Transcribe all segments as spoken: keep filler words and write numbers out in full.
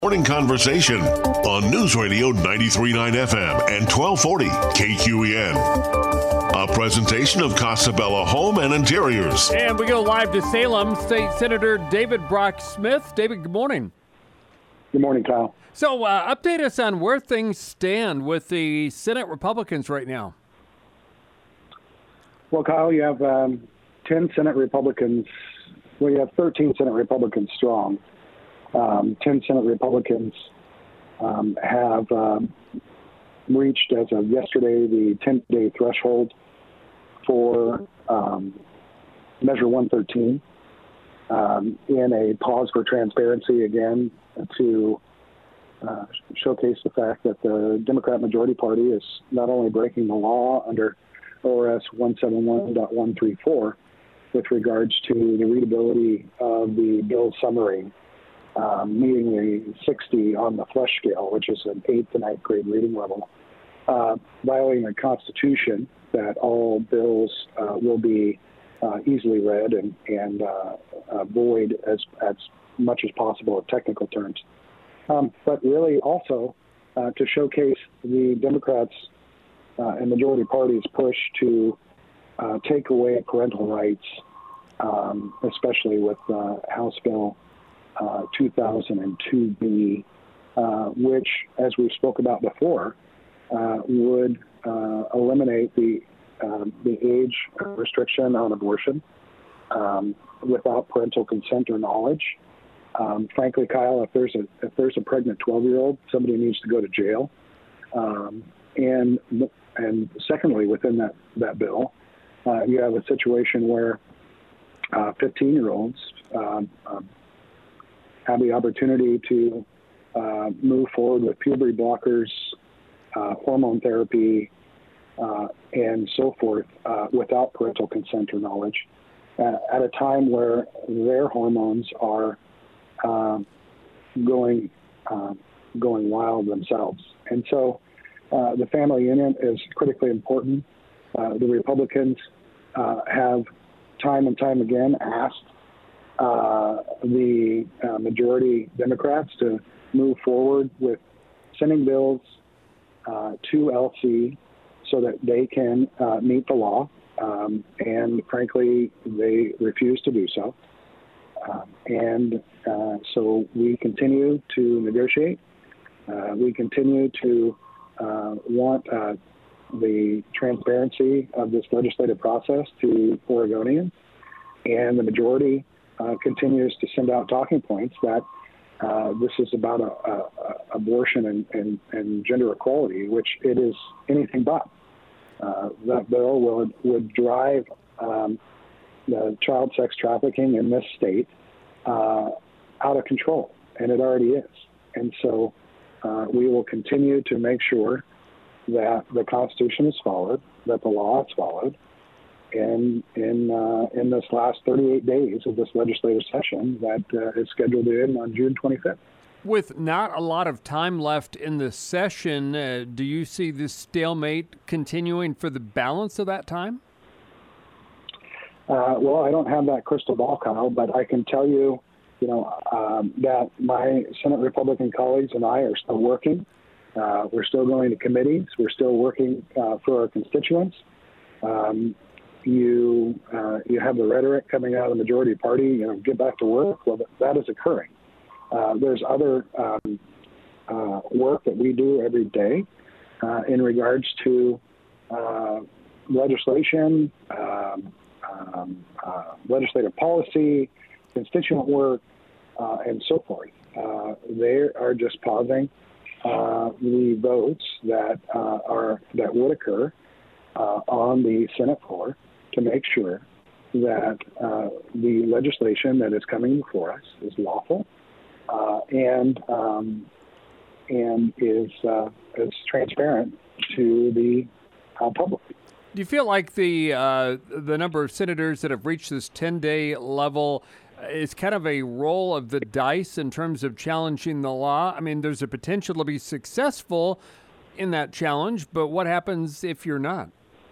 Morning Conversation on News Radio ninety-three point nine F M and twelve forty K Q E N. A presentation of Casabella Home and Interiors. And we go live to Salem. State Senator David Brock Smith. David, good morning. Good morning, Kyle. So uh, update us on where things stand with the Senate Republicans right now. Well, Kyle, you have um, ten Senate Republicans. Well, you have thirteen Senate Republicans strong. Um, ten Senate Republicans um, have um, reached, as of yesterday, the ten-day threshold for um, Measure one thirteen um, in a pause for transparency, again, to uh, showcase the fact that the Democrat majority party is not only breaking the law under O R S one seventy-one point one thirty-four with regards to the readability of the bill summary, Um, meeting the sixty on the flush scale, which is an eighth to ninth grade reading level, uh, violating the Constitution that all bills uh, will be uh, easily read and, and uh, uh, void as, as much as possible in technical terms. Um, but really also uh, to showcase the Democrats uh, and majority party's push to uh, take away parental rights, um, especially with uh, House Bill Uh, two thousand two B, uh, which, as we spoke about before, uh, would uh, eliminate the uh, the age restriction on abortion um, without parental consent or knowledge. Um, frankly, Kyle, if there's a if there's a pregnant twelve-year-old, somebody needs to go to jail. Um, and and secondly, within that that bill, uh, you have a situation where uh, fifteen-year-olds. Um, um, have the opportunity to uh, move forward with puberty blockers, uh, hormone therapy, uh, and so forth uh, without parental consent or knowledge uh, at a time where their hormones are uh, going uh, going wild themselves. And so uh, the family unit is critically important. Uh, the Republicans uh, have time and time again asked Uh, the uh, majority Democrats to move forward with sending bills uh, to L C so that they can uh, meet the law. Um, and frankly, they refuse to do so. Um, and uh, so we continue to negotiate. Uh, we continue to uh, want uh, the transparency of this legislative process to Oregonians, and the majority Uh, continues to send out talking points that uh, this is about a, a, a abortion and, and, and gender equality, which it is anything but. Uh, that bill would, would drive um, the child sex trafficking in this state uh, out of control, and it already is. And so uh, we will continue to make sure that the Constitution is followed, that the law is followed, in in uh, in this last thirty-eight days of this legislative session that uh, is scheduled to end on June twenty-fifth. With not a lot of time left in the session, uh, do you see this stalemate continuing for the balance of that time? Uh, well, I don't have that crystal ball, Kyle, but I can tell you, you know, um, that my Senate Republican colleagues and I are still working. Uh, we're still going to committees. We're still working uh, for our constituents. Um, You uh, you have the rhetoric coming out of the majority party, you know, get back to work. Well, that is occurring. Uh, there's other um, uh, work that we do every day uh, in regards to uh, legislation, um, um, uh, legislative policy, constituent work, uh, and so forth. Uh, they are just pausing uh, the votes that uh, are that would occur uh, on the Senate floor to make sure that uh, the legislation that is coming before us is lawful uh, and um, and is uh, is transparent to the uh, public. Do you feel like the uh, the number of senators that have reached this ten-day level is kind of a roll of the dice in terms of challenging the law? I mean, there's a potential to be successful in that challenge, but what happens if you're not?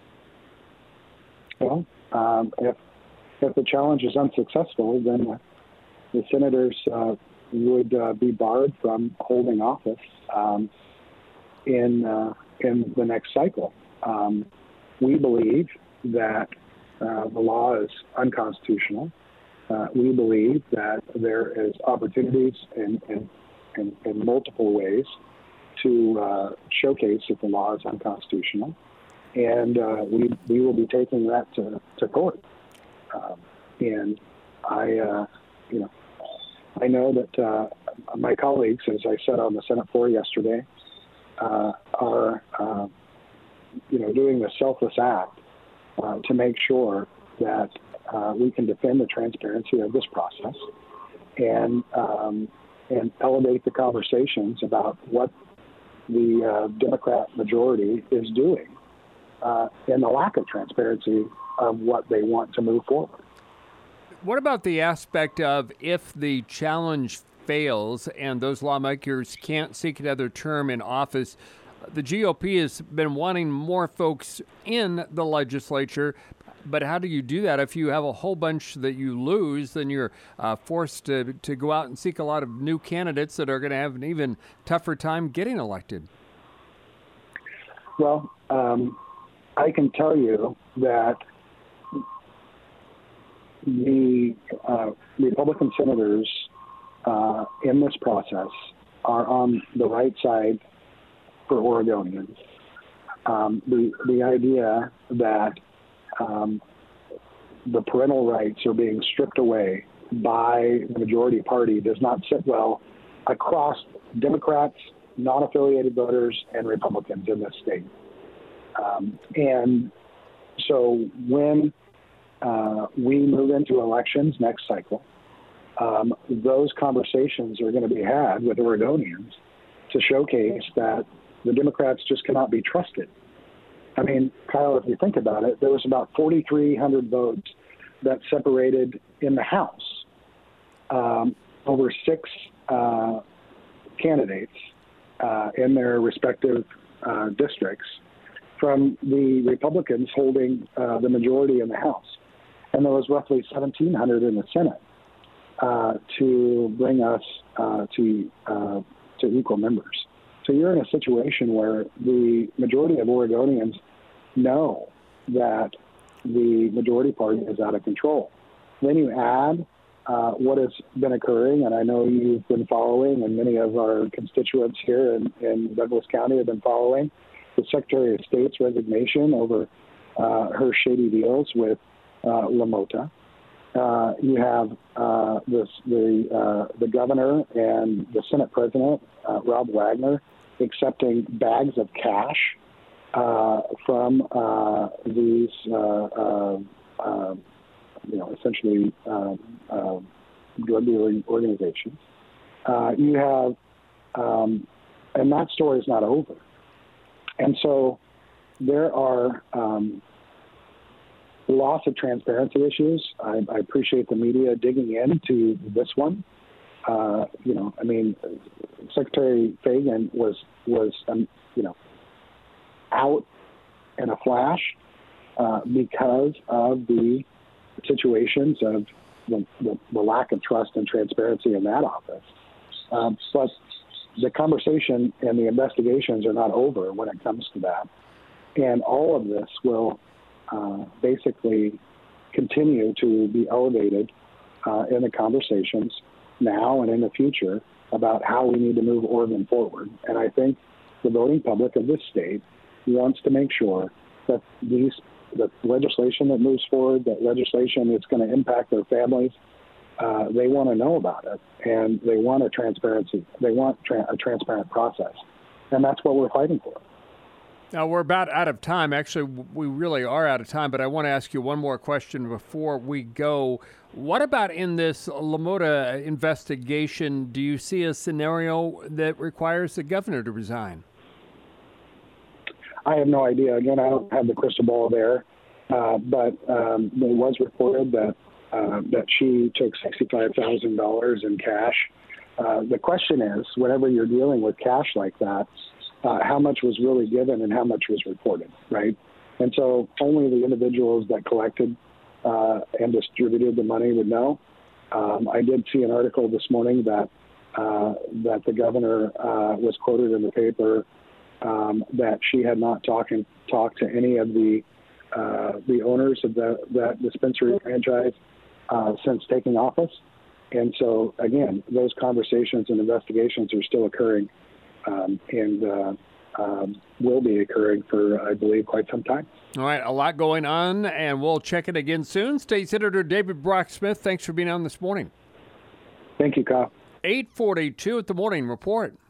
Well, um, if if the challenge is unsuccessful, then the senators uh, would uh, be barred from holding office um, in uh, in the next cycle. Um, we believe that uh, the law is unconstitutional. Uh, we believe that there is opportunities in, in, in, in multiple ways to uh, showcase that the law is unconstitutional, and uh, we we will be taking that to, to court. Um, and I, uh, you know, I know that uh, my colleagues, as I said on the Senate floor yesterday, uh, are uh, you know doing the selfless act uh, to make sure that uh, we can defend the transparency of this process and um, and elevate the conversations about what the uh, Democrat majority is doing uh, and the lack of transparency of what they want to move forward. What about the aspect of if the challenge fails and those lawmakers can't seek another term in office? The G O P has been wanting more folks in the legislature, but how do you do that if you have a whole bunch that you lose? Then you're uh, forced to, to go out and seek a lot of new candidates that are going to have an even tougher time getting elected. Well, um, I can tell you that the uh, Republican senators uh, in this process are on the right side for Oregonians. Um, the the idea that um, the parental rights are being stripped away by the majority party does not sit well across Democrats, non-affiliated voters, and Republicans in this state. Um, and so when uh, we move into elections next cycle, um, those conversations are going to be had with Oregonians to showcase that the Democrats just cannot be trusted. I mean, Kyle, if you think about it, there was about forty-three hundred votes that separated in the House um, over six uh, candidates uh, in their respective uh, districts from the Republicans holding uh, the majority in the House. And there was roughly seventeen hundred in the Senate uh, to bring us uh, to uh, to equal members. So you're in a situation where the majority of Oregonians know that the majority party is out of control. Then you add uh, what has been occurring, and I know you've been following, and many of our constituents here in, in Douglas County have been following, the Secretary of State's resignation over uh, her shady deals with uh, LaMota. Uh, you have uh, this, the uh, the governor and the Senate President, uh, Rob Wagner, accepting bags of cash uh, from uh, these, uh, uh, uh, you know, essentially uh, uh, drug dealing organizations. Uh, you have, um, and that story is not over. And so there are um, lots of transparency issues. I, I appreciate the media digging into this one. Uh, you know, I mean, Secretary Fagan was was um, you know out in a flash uh, because of the situations of the, the, the lack of trust and transparency in that office. Um, but the conversation and the investigations are not over when it comes to that, and all of this will uh, basically continue to be elevated uh, in the conversations now and in the future about how we need to move Oregon forward. And I think the voting public of this state wants to make sure that these the legislation that moves forward, that legislation that's going to impact their families, uh, they want to know about it, and they want a transparency. They want tra- a transparent process, and that's what we're fighting for. Now, we're about out of time. Actually, we really are out of time, but I want to ask you one more question before we go. What about in this LaMota investigation? Do you see a scenario that requires the governor to resign? I have no idea. Again, I don't have the crystal ball there, uh, but um, it was reported that uh, that she took sixty-five thousand dollars in cash. Uh, the question is, whenever you're dealing with cash like that, uh, how much was really given and how much was reported, right? And so only the individuals that collected uh, and distributed the money would know. Um, I did see an article this morning that uh, that the governor uh, was quoted in the paper um, that she had not talked talked to any of the uh, the owners of the, that dispensary franchise uh, since taking office. And so, again, those conversations and investigations are still occurring um, and uh, um, will be occurring for, I believe, quite some time. All right, a lot going on, and we'll check it again soon. State Senator David Brock Smith, thanks for being on this morning. Thank you, Kyle. eight forty-two at the Morning Report.